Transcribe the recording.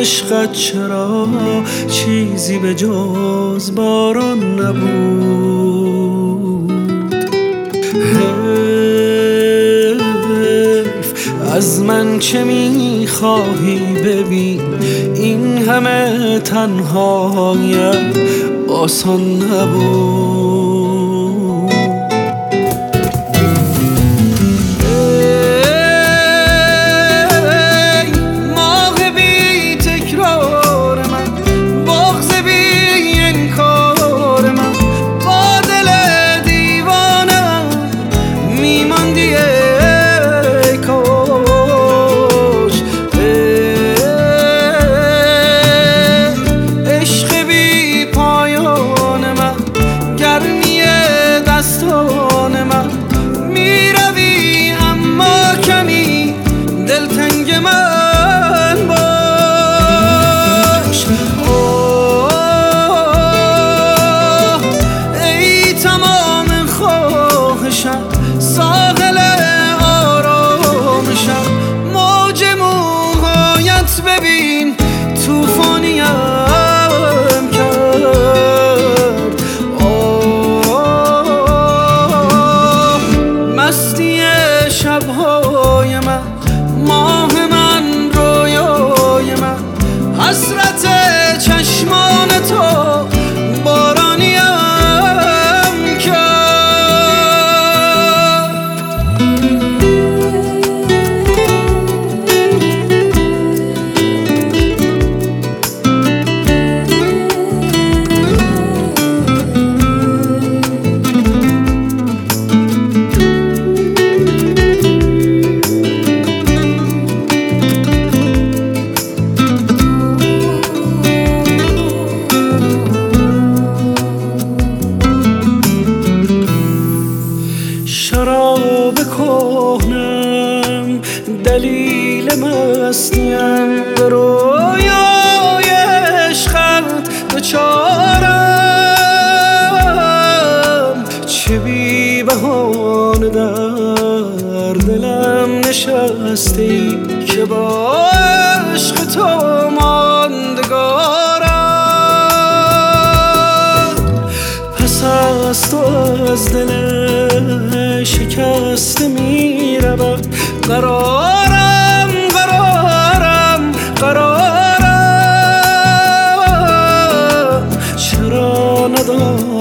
عشقت چرا چیزی به جز باران نبود. حیف از من چه میخواهی ببین، این همه تنهایم آسان نبود. ساحل آرامشم، موج موهایت ببین توفانیم کرد. مستی شبهای من، ماه من، رویای من، حسرت چشمان تو بارانیم شراب کهنم، دلیل مستیم، به رویای عشقت دچارم. چه بی بهانه در دلم نشستی که با عشق تو ماندگارم. پس از تو از دل شکسته می روم، قرارم قرارم قرارم. چرا ندارم